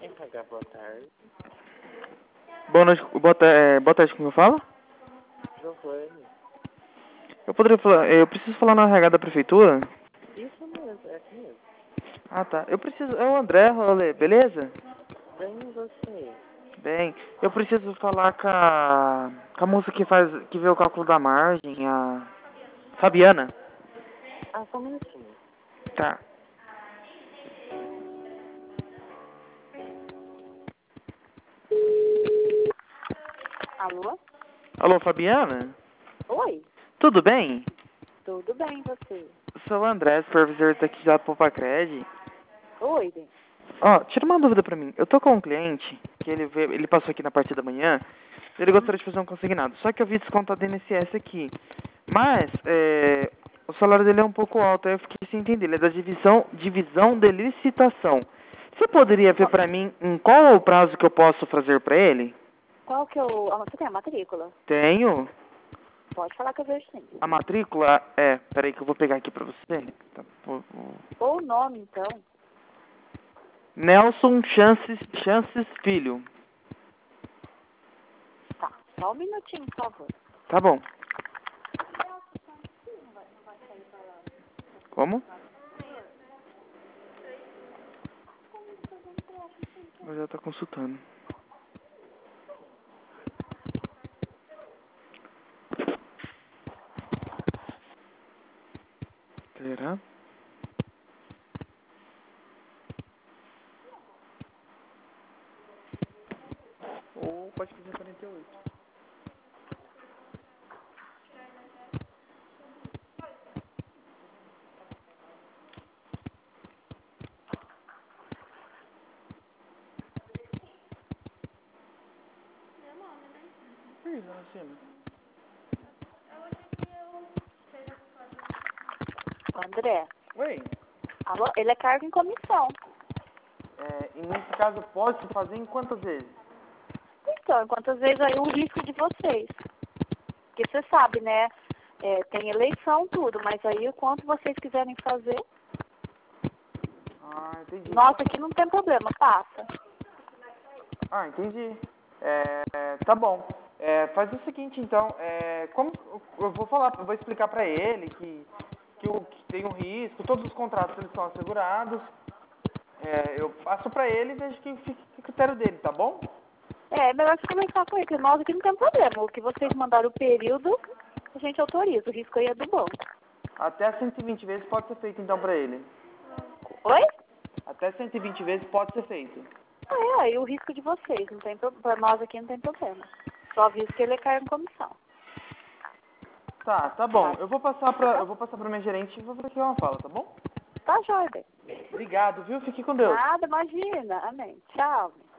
RH, boa tarde. Boa noite, boa tarde, como eu falo? Giovanni. Eu poderia falar, eu preciso falar na RH da prefeitura? Isso mesmo, é aqui mesmo. Ah, tá. É o André, Rolê, beleza? Bem você. Bem, eu preciso falar com a moça que vê o cálculo da margem, a Fabiana. Ah, só um minutinho. Tá. Alô? Alô, Fabiana? Oi, Tudo bem? tudo bem você? Sou o André, supervisor daqui da Popacred. Oi, bem. Ó, tira uma dúvida pra mim. Eu tô com um cliente que ele passou aqui na parte da manhã. Ele gostaria de fazer um consignado. Só que eu vi descontado do INSS aqui. Mas, o salário dele é um pouco alto. Aí eu fiquei sem entender. Ele é da divisão de licitação. Você poderia ver pra mim em qual é o prazo que eu posso fazer pra ele? Qual que é o... Você tem a matrícula? Tenho. Pode falar que eu vejo sim. A matrícula é... Peraí que eu vou pegar aqui pra você. Tá, Ou o nome, então. Nelson Chances Filho. Tá, só um minutinho, por favor. Tá bom. Como? Mas ela tá consultando. Será? Ou pode fazer 48. Ih, lá em cima. André, Oi. alô? Ele é cargo em comissão. E nesse caso, posso fazer em quantas vezes? Então, quantas vezes aí o risco de vocês? Porque você sabe, né? Tem eleição, tudo, mas aí o quanto vocês quiserem fazer, Ah, entendi. nossa, aqui não tem problema, passa. Ah, entendi. Tá bom. Faz o seguinte, então. Como eu vou explicar pra ele que tem um risco, todos os contratos eles são assegurados. Eu passo pra ele e vejo que fica a critério dele, tá bom? É melhor você conversar com ele, que nós aqui não tem problema. O que vocês mandaram o período, a gente autoriza. O risco aí é do banco. Até 120 vezes pode ser feito, então, pra ele. Oi? Até 120 vezes pode ser feito. Aí o risco de vocês, não tem pra nós aqui não tem problema. Só aviso que ele é cargo em comissão. Tá bom. Tá. Eu vou passar pra minha gerente e vou ver o que ela fala, tá bom? Tá, joia, bem. Obrigado, viu? Fique com Deus. Nada, imagina. Amém. Tchau.